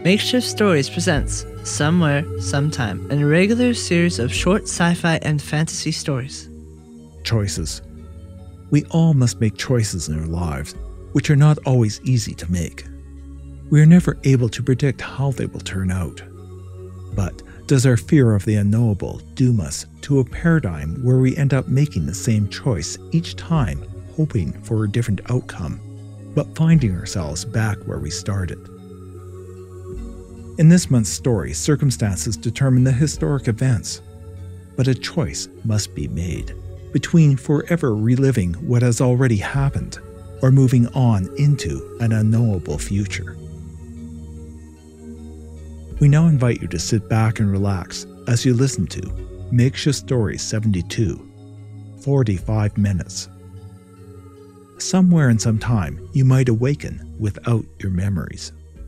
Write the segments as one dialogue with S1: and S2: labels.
S1: Makeshift Stories presents Somewhere, Sometime, an irregular series of short sci-fi and fantasy stories.
S2: Choices. We all must make choices in our lives, which are not always easy to make. We are never able to predict how they will turn out. But does our fear of the unknowable doom us to a paradigm where we end up making the same choice each time, hoping for a different outcome, but finding ourselves back where we started? In this month's story, circumstances determine the historic events, but a choice must be made between forever reliving what has already happened or moving on into an unknowable future. We now invite you to sit back and relax as you listen to Makeshift Stories 72, 45 minutes. Somewhere in some time, you might awaken without your memories.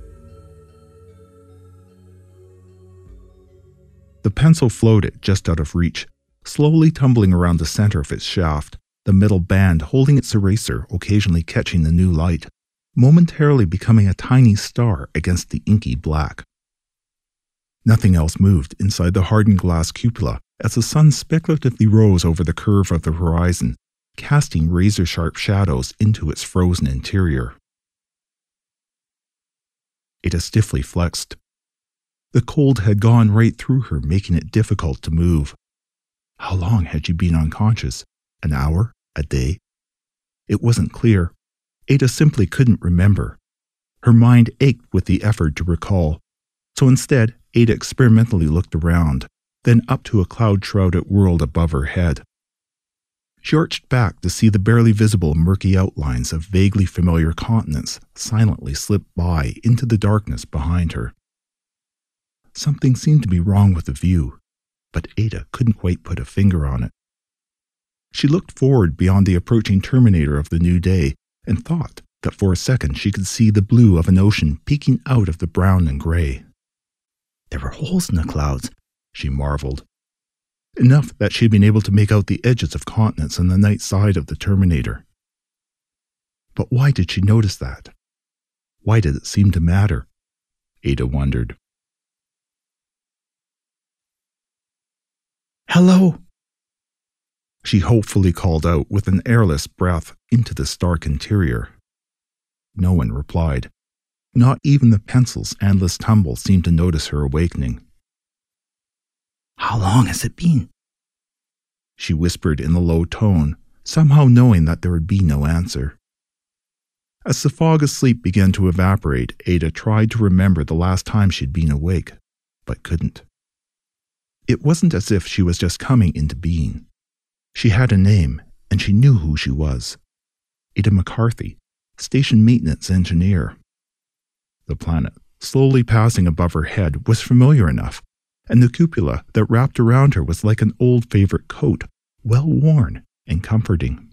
S3: The pencil floated just out of reach, slowly tumbling around the center of its shaft, the middle band holding its eraser occasionally catching the new light, momentarily becoming a tiny star against the inky black. Nothing else moved inside the hardened glass cupola as the sun speculatively rose over the curve of the horizon, casting razor-sharp shadows into its frozen interior. Ada stiffly flexed. The cold had gone right through her, making it difficult to move. How long had she been unconscious? An hour? A day? It wasn't clear. Ada simply couldn't remember. Her mind ached with the effort to recall. So instead, Ada experimentally looked around, then up to a cloud-shrouded world above her head. She arched back to see the barely visible murky outlines of vaguely familiar continents silently slip by into the darkness behind her. Something seemed to be wrong with the view, but Ada couldn't quite put a finger on it. She looked forward beyond the approaching terminator of the new day and thought that for a second she could see the blue of an ocean peeking out of the brown and gray. There were holes in the clouds, she marveled. Enough that she had been able to make out the edges of continents on the night side of the terminator. But why did she notice that? Why did it seem to matter? Ada wondered. "Hello!" She hopefully called out with an airless breath into the stark interior. No one replied. Not even the pencil's endless tumble seemed to notice her awakening. "How long has it been?" she whispered in a low tone, somehow knowing that there would be no answer. As the fog of sleep began to evaporate, Ada tried to remember the last time she'd been awake, but couldn't. It wasn't as if she was just coming into being. She had a name, and she knew who she was. Ada McCarthy, station maintenance engineer. The planet, slowly passing above her head, was familiar enough, and the cupola that wrapped around her was like an old favorite coat, well worn and comforting.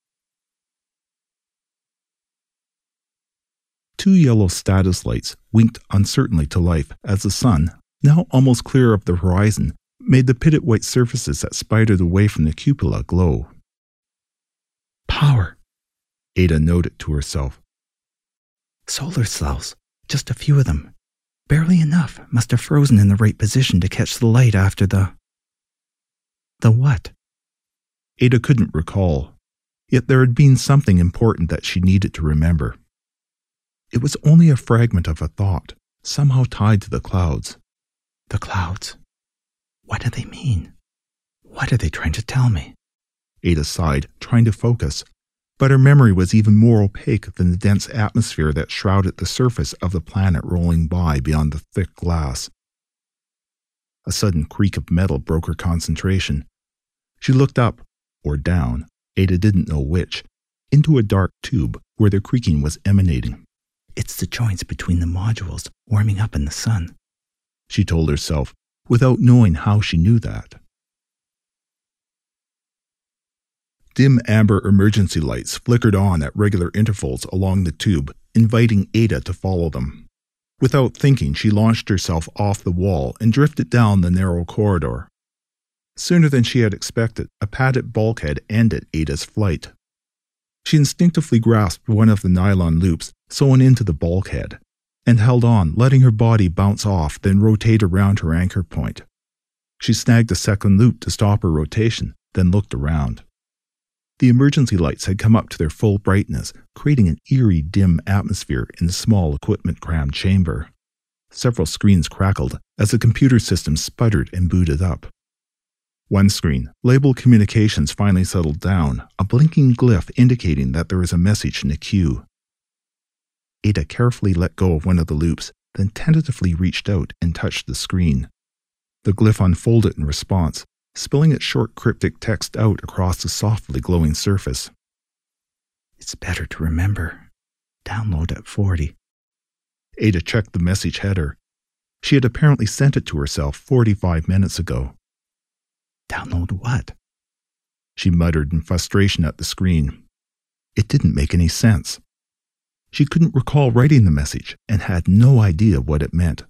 S3: Two yellow status lights winked uncertainly to life as the sun, now almost clear of the horizon, made the pitted white surfaces that spidered away from the cupola glow. "Power," Ada noted to herself. "Solar cells, just a few of them. Barely enough, must have frozen in the right position to catch the light after the what?" Ada couldn't recall, yet there had been something important that she needed to remember. It was only a fragment of a thought, somehow tied to the clouds. The clouds. What do they mean? What are they trying to tell me? Ada sighed, trying to focus, but her memory was even more opaque than the dense atmosphere that shrouded the surface of the planet rolling by beyond the thick glass. A sudden creak of metal broke her concentration. She looked up, or down, Ada didn't know which, into a dark tube where the creaking was emanating. "It's the joints between the modules warming up in the sun," she told herself, without knowing how she knew that. Dim amber emergency lights flickered on at regular intervals along the tube, inviting Ada to follow them. Without thinking, she launched herself off the wall and drifted down the narrow corridor. Sooner than she had expected, a padded bulkhead ended Ada's flight. She instinctively grasped one of the nylon loops sewn into the bulkhead, and held on, letting her body bounce off, then rotate around her anchor point. She snagged a second loop to stop her rotation, then looked around. The emergency lights had come up to their full brightness, creating an eerie, dim atmosphere in the small, equipment-crammed chamber. Several screens crackled as the computer system sputtered and booted up. One screen, labeled Communications, finally settled down, a blinking glyph indicating that there was a message in the queue. Ada carefully let go of one of the loops, then tentatively reached out and touched the screen. The glyph unfolded in response, spilling its short cryptic text out across the softly glowing surface.
S2: It's better to remember. Download at 40.
S3: Ada checked the message header. She had apparently sent it to herself 45 minutes ago.
S2: Download what?
S3: She muttered in frustration at the screen. It didn't make any sense. She couldn't recall writing the message and had no idea what it meant.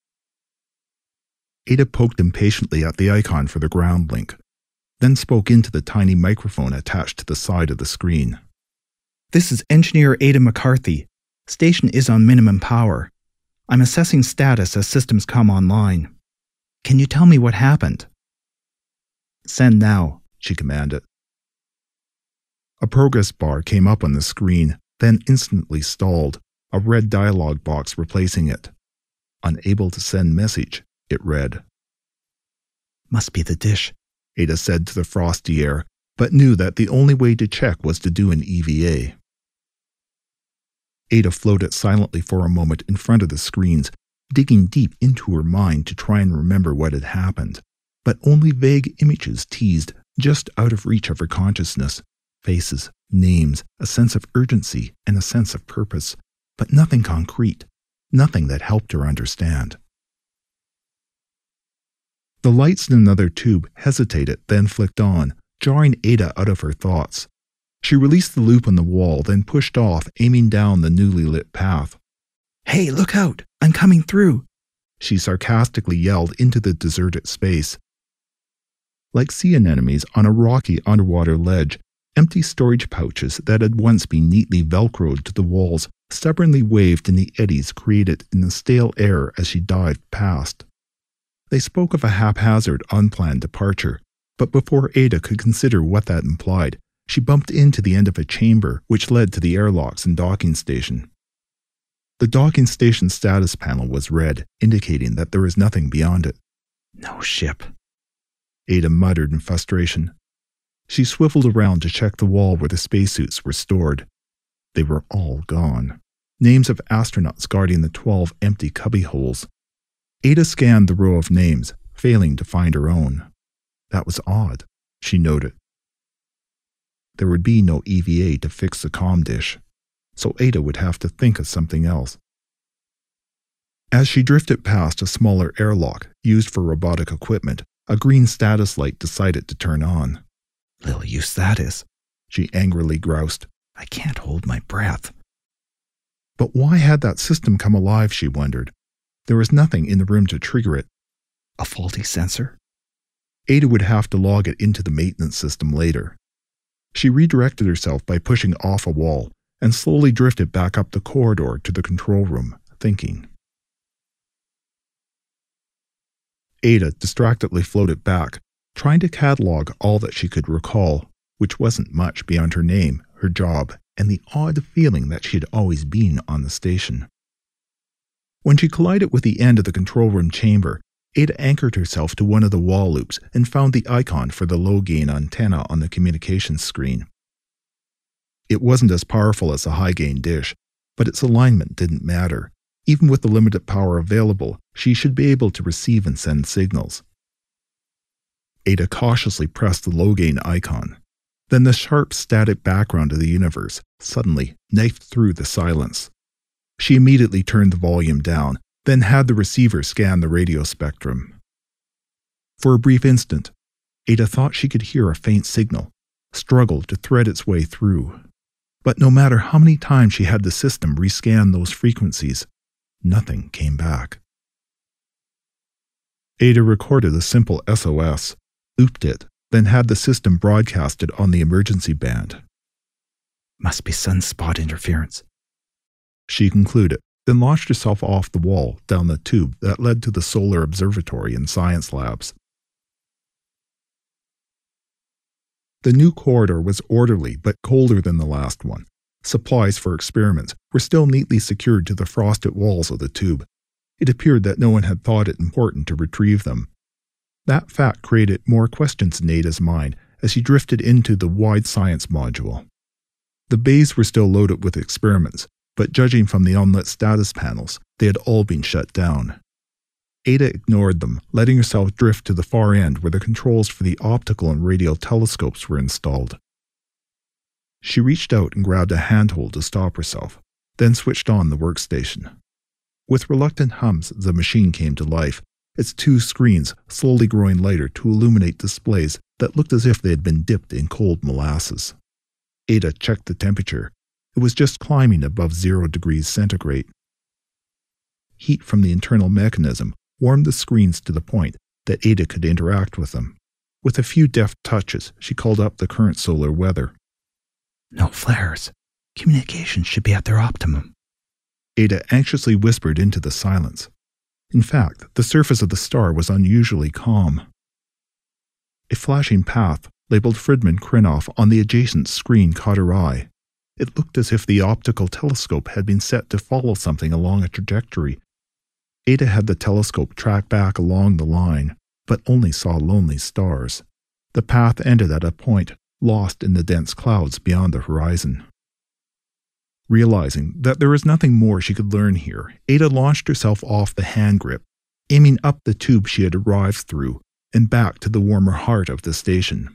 S3: Ada poked impatiently at the icon for the ground link, then spoke into the tiny microphone attached to the side of the screen.
S2: This is Engineer Ada McCarthy. Station is on minimum power. I'm assessing status as systems come online. Can you tell me what happened? Send now, she commanded.
S3: A progress bar came up on the screen, then instantly stalled, a red dialog box replacing it. Unable to send message, it read.
S2: Must be the dish,
S3: Ada said to the frosty air, but knew that the only way to check was to do an EVA. Ada floated silently for a moment in front of the screens, digging deep into her mind to try and remember what had happened, but only vague images teased just out of reach of her consciousness. Faces, names, a sense of urgency, and a sense of purpose, but nothing concrete, nothing that helped her understand. The lights in another tube hesitated, then flicked on, jarring Ada out of her thoughts. She released the loop on the wall, then pushed off, aiming down the newly lit path.
S2: Hey, look out! I'm coming through!
S3: She sarcastically yelled into the deserted space. Like sea anemones on a rocky underwater ledge, empty storage pouches that had once been neatly velcroed to the walls stubbornly waved in the eddies created in the stale air as she dived past. They spoke of a haphazard, unplanned departure, but before Ada could consider what that implied, she bumped into the end of a chamber which led to the airlocks and docking station. The docking station status panel was red, indicating that there was nothing beyond it.
S2: No ship,
S3: Ada muttered in frustration. She swiveled around to check the wall where the spacesuits were stored. They were all gone. Names of astronauts guarding the 12 empty cubbyholes. Ada scanned the row of names, failing to find her own. That was odd, she noted. There would be no EVA to fix the comm dish, so Ada would have to think of something else. As she drifted past a smaller airlock used for robotic equipment, a green status light decided to turn on.
S2: Little use that is,
S3: she angrily groused.
S2: I can't hold my breath.
S3: But why had that system come alive, she wondered. There was nothing in the room to trigger it.
S2: A faulty sensor?
S3: Ada would have to log it into the maintenance system later. She redirected herself by pushing off a wall and slowly drifted back up the corridor to the control room, thinking. Ada distractedly floated back, trying to catalog all that she could recall, which wasn't much beyond her name, her job, and the odd feeling that she had always been on the station. When she collided with the end of the control room chamber, Ada anchored herself to one of the wall loops and found the icon for the low-gain antenna on the communications screen. It wasn't as powerful as the high-gain dish, but its alignment didn't matter. Even with the limited power available, she should be able to receive and send signals. Ada cautiously pressed the low-gain icon. Then the sharp, static background of the universe suddenly knifed through the silence. She immediately turned the volume down, then had the receiver scan the radio spectrum. For a brief instant, Ada thought she could hear a faint signal, struggled to thread its way through. But no matter how many times she had the system rescan those frequencies, nothing came back. Ada recorded a simple SOS, looped it, then had the system broadcasted on the emergency band.
S2: Must be sunspot interference,
S3: she concluded, then launched herself off the wall down the tube that led to the solar observatory and science labs. The new corridor was orderly but colder than the last one. Supplies for experiments were still neatly secured to the frosted walls of the tube. It appeared that no one had thought it important to retrieve them. That fact created more questions in Ada's mind as she drifted into the wide science module. The bays were still loaded with experiments, but judging from the unlit status panels, they had all been shut down. Ada ignored them, letting herself drift to the far end where the controls for the optical and radio telescopes were installed. She reached out and grabbed a handhold to stop herself, then switched on the workstation. With reluctant hums, the machine came to life, its two screens slowly growing lighter to illuminate displays that looked as if they had been dipped in cold molasses. Ada checked the temperature. It was just climbing above 0 degrees centigrade. Heat from the internal mechanism warmed the screens to the point that Ada could interact with them. With a few deft touches, she called up the current solar weather.
S2: "No flares. Communications should be at their optimum,"
S3: Ada anxiously whispered into the silence. In fact, the surface of the star was unusually calm. A flashing path labeled Friedman Krinoff on the adjacent screen caught her eye. It looked as if the optical telescope had been set to follow something along a trajectory. Ada had the telescope track back along the line, but only saw lonely stars. The path ended at a point, lost in the dense clouds beyond the horizon. Realizing that there was nothing more she could learn here, Ada launched herself off the hand grip, aiming up the tube she had arrived through and back to the warmer heart of the station.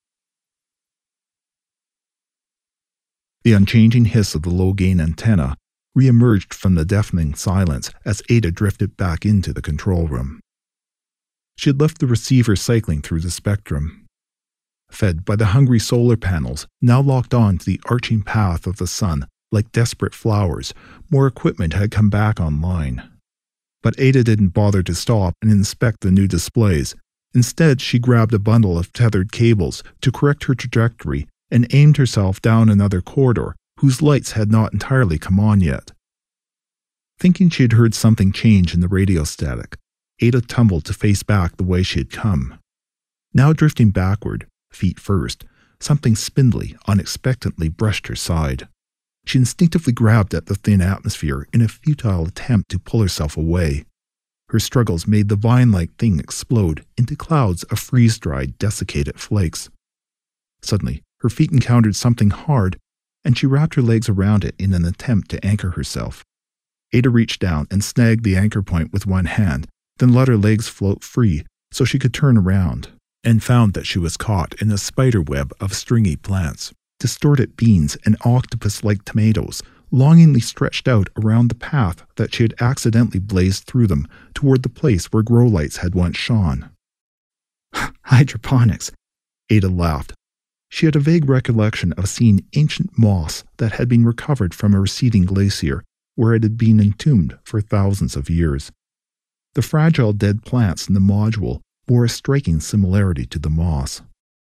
S3: The unchanging hiss of the low-gain antenna re-emerged from the deafening silence as Ada drifted back into the control room. She had left the receiver cycling through the spectrum. Fed by the hungry solar panels, now locked on to the arching path of the sun like desperate flowers, more equipment had come back online. But Ada didn't bother to stop and inspect the new displays. Instead, she grabbed a bundle of tethered cables to correct her trajectory and aimed herself down another corridor whose lights had not entirely come on yet. Thinking she had heard something change in the radio static, Ada tumbled to face back the way she had come. Now drifting backward, feet first, something spindly unexpectedly brushed her side. She instinctively grabbed at the thin atmosphere in a futile attempt to pull herself away. Her struggles made the vine-like thing explode into clouds of freeze-dried, desiccated flakes. Suddenly, her feet encountered something hard, and she wrapped her legs around it in an attempt to anchor herself. Ada reached down and snagged the anchor point with one hand, then let her legs float free so she could turn around, and found that she was caught in a spider web of stringy plants. Distorted beans and octopus-like tomatoes longingly stretched out around the path that she had accidentally blazed through them toward the place where grow lights had once shone.
S2: "Hydroponics,"
S3: Ada laughed. She had a vague recollection of seeing ancient moss that had been recovered from a receding glacier where it had been entombed for thousands of years. The fragile dead plants in the module bore a striking similarity to the moss.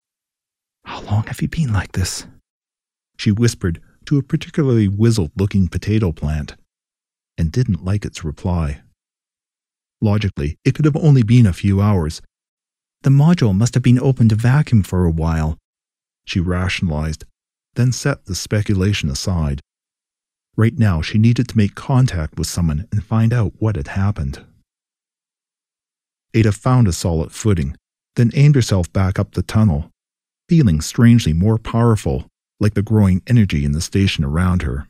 S2: "How long have you been like this?"
S3: she whispered to a particularly wizzled-looking potato plant, and didn't like its reply. Logically, it could have only been a few hours.
S2: "The module must have been open to vacuum for a while,"
S3: she rationalized, then set the speculation aside. Right now, she needed to make contact with someone and find out what had happened. Ada found a solid footing, then aimed herself back up the tunnel, feeling strangely more powerful, like the growing energy in the station around her.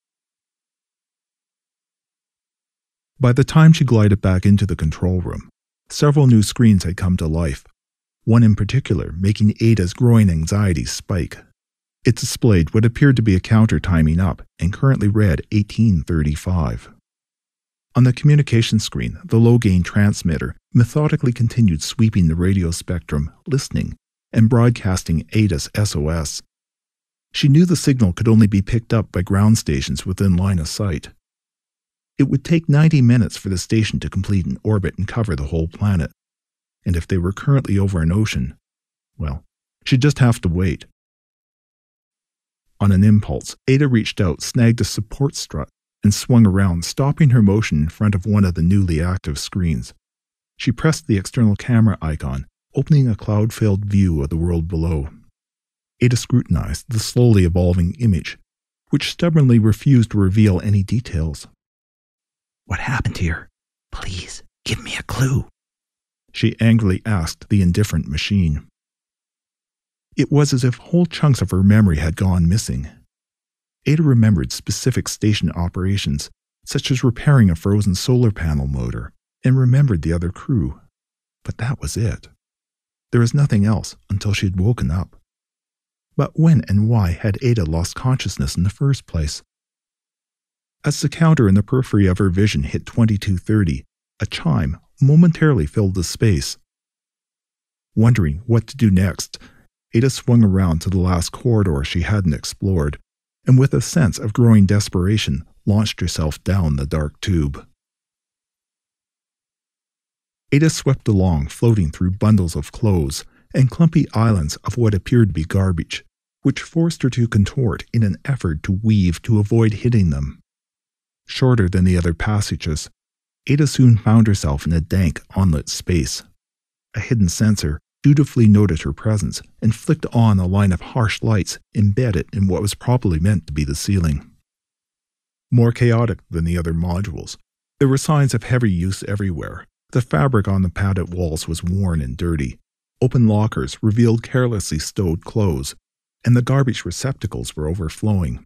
S3: By the time she glided back into the control room, several new screens had come to life, one in particular making Ada's growing anxiety spike. It displayed what appeared to be a counter timing up and currently read 1835. On the communication screen, the low-gain transmitter methodically continued sweeping the radio spectrum, listening, and broadcasting Ada's SOS. She knew the signal could only be picked up by ground stations within line of sight. It would take 90 minutes for the station to complete an orbit and cover the whole planet. And if they were currently over an ocean, well, she'd just have to wait. On an impulse, Ada reached out, snagged a support strut, and swung around, stopping her motion in front of one of the newly active screens. She pressed the external camera icon, opening a cloud-filled view of the world below. Ada scrutinized the slowly evolving image, which stubbornly refused to reveal any details.
S2: "What happened here? Please, give me a clue,"
S3: she angrily asked the indifferent machine. It was as if whole chunks of her memory had gone missing. Ada remembered specific station operations, such as repairing a frozen solar panel motor, and remembered the other crew. But that was it. There was nothing else until she had woken up. But when and why had Ada lost consciousness in the first place? As the counter in the periphery of her vision hit 22:30, a chime momentarily filled the space. Wondering what to do next, Ada swung around to the last corridor she hadn't explored, and with a sense of growing desperation, launched herself down the dark tube. Ada swept along, floating through bundles of clothes and clumpy islands of what appeared to be garbage, which forced her to contort in an effort to weave to avoid hitting them. Shorter than the other passages, Ada soon found herself in a dank, unlit space. A hidden sensor dutifully noted her presence and flicked on a line of harsh lights embedded in what was probably meant to be the ceiling. More chaotic than the other modules, there were signs of heavy use everywhere. The fabric on the padded walls was worn and dirty. Open lockers revealed carelessly stowed clothes, and the garbage receptacles were overflowing.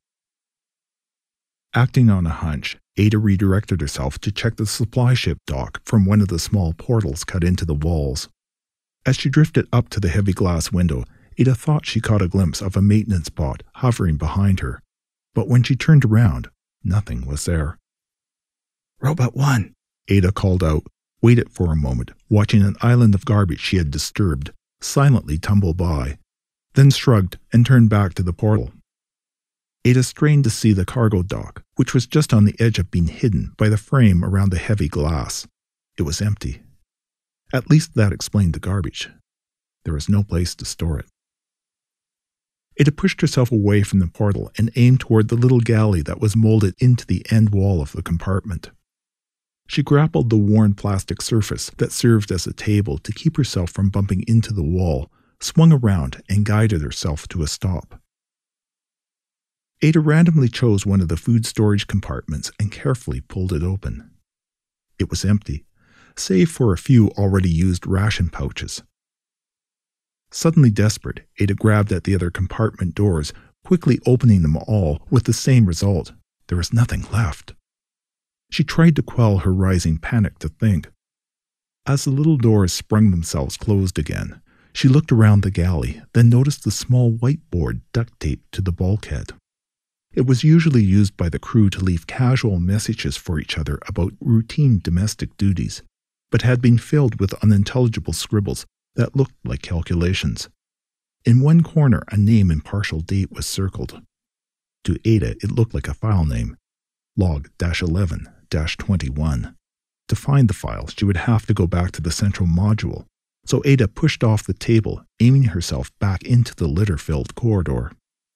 S3: Acting on a hunch, Ada redirected herself to check the supply ship dock from one of the small portals cut into the walls. As she drifted up to the heavy glass window, Ada thought she caught a glimpse of a maintenance bot hovering behind her. But when she turned around, nothing was there.
S2: "Robot 1,
S3: Ada called out, waited for a moment, watching an island of garbage she had disturbed silently tumble by, then shrugged and turned back to the portal. Ada strained to see the cargo dock, which was just on the edge of being hidden by the frame around the heavy glass. It was empty. At least that explained the garbage. There was no place to store it. Ada pushed herself away from the portal and aimed toward the little galley that was molded into the end wall of the compartment. She grappled the worn plastic surface that served as a table to keep herself from bumping into the wall, swung around, and guided herself to a stop. Ada randomly chose one of the food storage compartments and carefully pulled it open. It was empty, save for a few already used ration pouches. Suddenly desperate, Ada grabbed at the other compartment doors, quickly opening them all with the same result. There was nothing left. She tried to quell her rising panic to think. As the little doors sprung themselves closed again, she looked around the galley, then noticed the small whiteboard duct taped to the bulkhead. It was usually used by the crew to leave casual messages for each other about routine domestic duties, but had been filled with unintelligible scribbles that looked like calculations. In one corner, a name and partial date was circled. To Ada, it looked like a file name, log-11-21. To find the file, she would have to go back to the central module, so Ada pushed off the table, aiming herself back into the litter-filled corridor.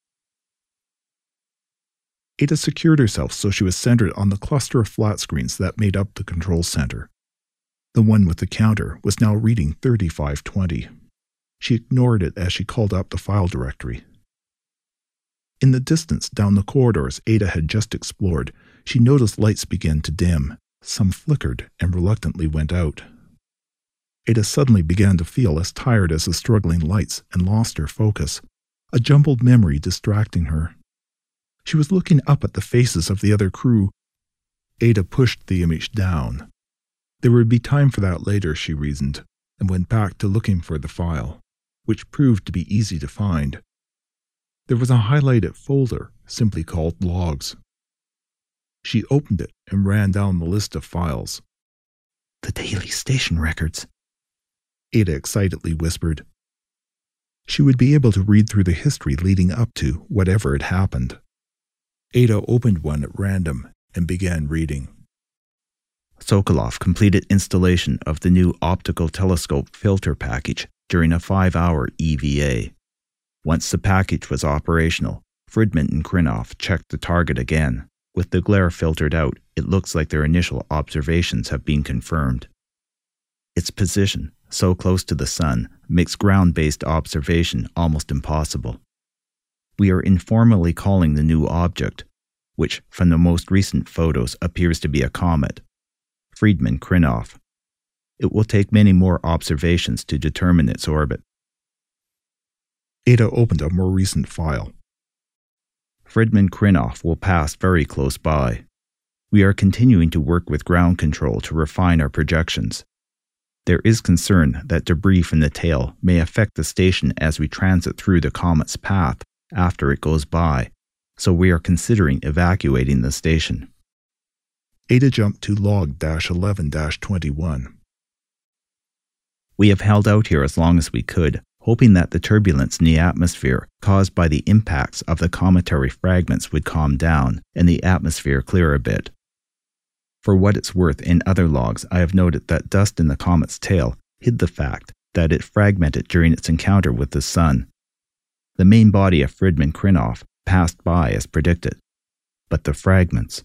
S3: Ada secured herself so she was centered on the cluster of flat screens that made up the control center. The one with the counter was now reading 3520. She ignored it as she called up the file directory. In the distance down the corridors Ada had just explored, she noticed lights began to dim. Some flickered and reluctantly went out. Ada suddenly began to feel as tired as the struggling lights and lost her focus, a jumbled memory distracting her. She was looking up at the faces of the other crew. Ada pushed the image down. There would be time for that later, she reasoned, and went back to looking for the file, which proved to be easy to find. There was a highlighted folder simply called Logs. She opened it and ran down the list of files.
S2: "The daily station records,"
S3: Ada excitedly whispered. She would be able to read through the history leading up to whatever had happened. Ada opened one at random and began reading.
S4: Sokolov completed installation of the new optical telescope filter package during a 5-hour EVA. Once the package was operational, Fridman and Krinoff checked the target again, With the glare filtered out, it looks like their initial observations have been confirmed. Its position, so close to the Sun, makes ground-based observation almost impossible. We are informally calling the new object, which from the most recent photos appears to be a comet, Friedmann-Krinov. It will take many more observations to determine its orbit.
S3: Ada opened a more recent file.
S4: Friedmann-Krinov will pass very close by. We are continuing to work with ground control to refine our projections. There is concern that debris from the tail may affect the station as we transit through the comet's path after it goes by, so we are considering evacuating the station.
S3: Ada jumped to log-11-21.
S4: We have held out here as long as we could, hoping that the turbulence in the atmosphere caused by the impacts of the cometary fragments would calm down and the atmosphere clear a bit. For what it's worth, in other logs, I have noted that dust in the comet's tail hid the fact that it fragmented during its encounter with the Sun. The main body of Friedmann-Krinov passed by as predicted, but the fragments.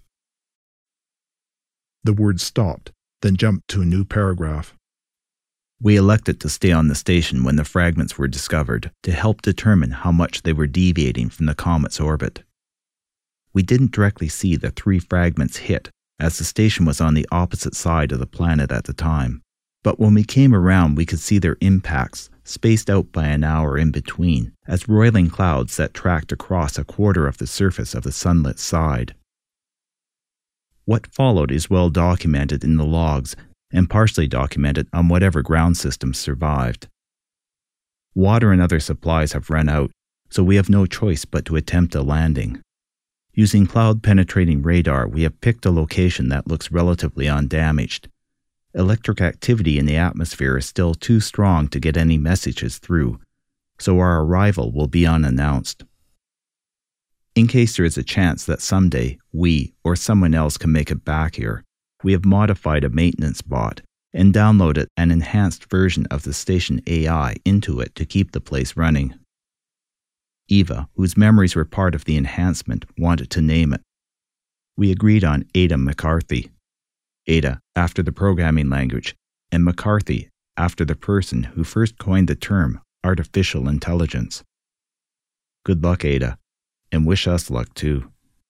S3: The word stopped, then jumped to a new paragraph.
S4: We elected to stay on the station when the fragments were discovered to help determine how much they were deviating from the comet's orbit. We didn't directly see the 3 fragments hit, as the station was on the opposite side of the planet at the time, but when we came around we could see their impacts spaced out by an hour in between as roiling clouds that tracked across a quarter of the surface of the sunlit side. What followed is well documented in the logs and partially documented on whatever ground systems survived. Water and other supplies have run out, so we have no choice but to attempt a landing. Using cloud-penetrating radar, we have picked a location that looks relatively undamaged. Electric activity in the atmosphere is still too strong to get any messages through, so our arrival will be unannounced. In case there is a chance that someday we or someone else can make it back here, we have modified a maintenance bot and downloaded an enhanced version of the station AI into it to keep the place running. Eva, whose memories were part of the enhancement, wanted to name it. We agreed on Ada McCarthy. Ada after the programming language, and McCarthy after the person who first coined the term artificial intelligence. Good luck, Ada, and wish us luck too.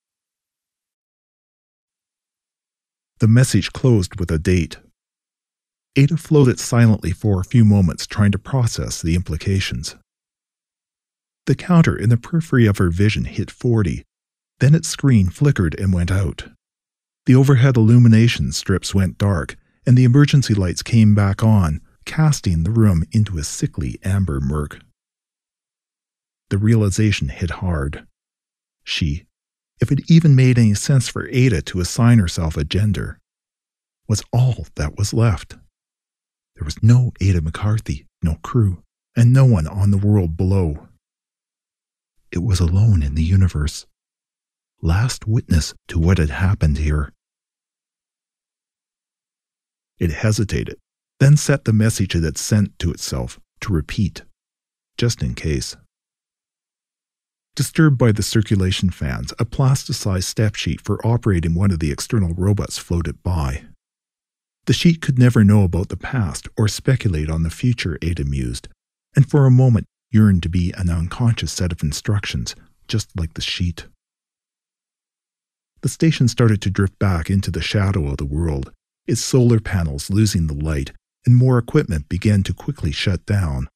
S3: The message closed with a date. Ada floated silently for a few moments, trying to process the implications. The counter in the periphery of her vision hit 40, then its screen flickered and went out. The overhead illumination strips went dark, and the emergency lights came back on, casting the room into a sickly amber murk. The realization hit hard. If it even made any sense for Ada to assign herself a gender, was all that was left. There was no Ada McCarthy, no crew, and no one on the world below. It was alone in the universe, last witness to what had happened here. It hesitated, then set the message it had sent to itself to repeat, just in case. Disturbed by the circulation fans, a plasticized step sheet for operating one of the external robots floated by. The sheet could never know about the past or speculate on the future, Ada mused, and for a moment yearned to be an unconscious set of instructions, just like the sheet. The station started to drift back into the shadow of the world, its solar panels losing the light, and more equipment began to quickly shut down.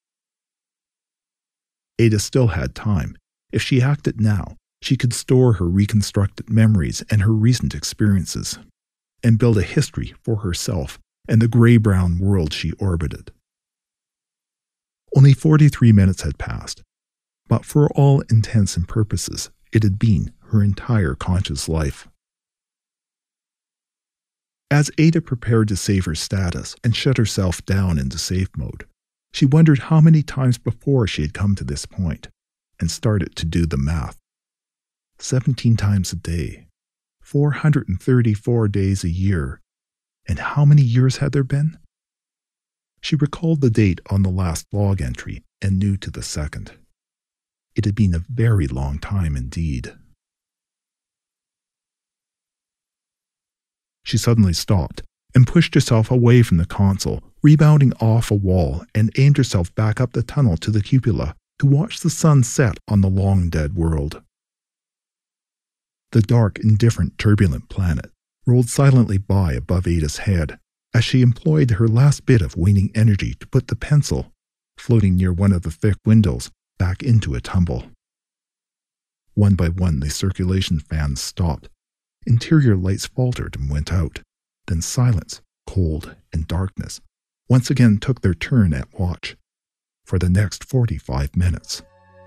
S3: Ada still had time. If she acted now, she could store her reconstructed memories and her recent experiences, and build a history for herself and the gray-brown world she orbited. Only 43 minutes had passed, but for all intents and purposes, it had been her entire conscious life. As Ada prepared to save her status and shut herself down into safe mode, she wondered how many times before she had come to this point, and started to do the math. 17 times a day, 434 days a year, and how many years had there been? She recalled the date on the last log entry and knew to the second. It had been a very long time indeed. She suddenly stopped and pushed herself away from the console, rebounding off a wall, and aimed herself back up the tunnel to the cupola to watch the sun set on the long-dead world. The dark, indifferent, turbulent planet rolled silently by above Ada's head as she employed her last bit of waning energy to put the pencil, floating near one of the thick windows, back into a tumble. One by one, the circulation fans stopped. Interior lights faltered and went out. Then silence, cold, and darkness once again took their turn at watch for the next 45 minutes.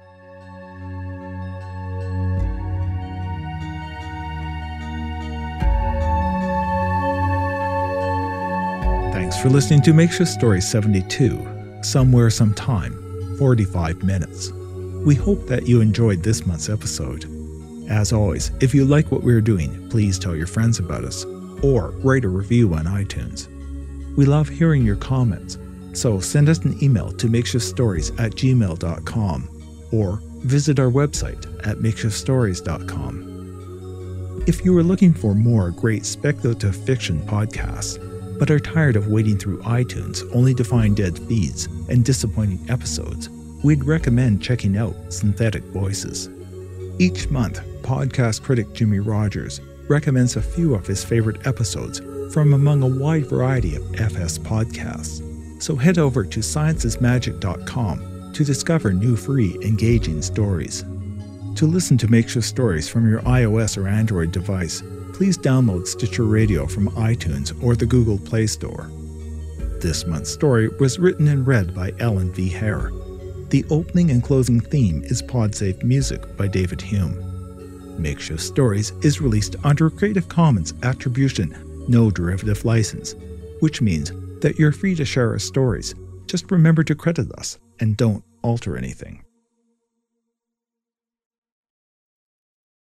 S2: Thanks for listening to Makeshift Stories 72, Somewhere Sometime, 45 minutes. We hope that you enjoyed this month's episode. As always, if you like what we're doing, please tell your friends about us, or write a review on iTunes. We love hearing your comments, so send us an email to makeshiftstories@gmail.com or visit our website at makeshiftstories.com. If you are looking for more great speculative fiction podcasts, but are tired of wading through iTunes only to find dead feeds and disappointing episodes, we'd recommend checking out Synthetic Voices. Each month, podcast critic Jimmy Rogers recommends a few of his favorite episodes from among a wide variety of FS podcasts. So head over to sciencesmagic.com to discover new free, engaging stories. To listen to Makeshift Stories from your iOS or Android device, please download Stitcher Radio from iTunes or the Google Play Store. This month's story was written and read by Ellen V. Hare. The opening and closing theme is PodSafe Music by David Hume. Makeshift Stories is released under a Creative Commons Attribution No Derivative license, which means that you're free to share our stories. Just remember to credit us and don't alter anything.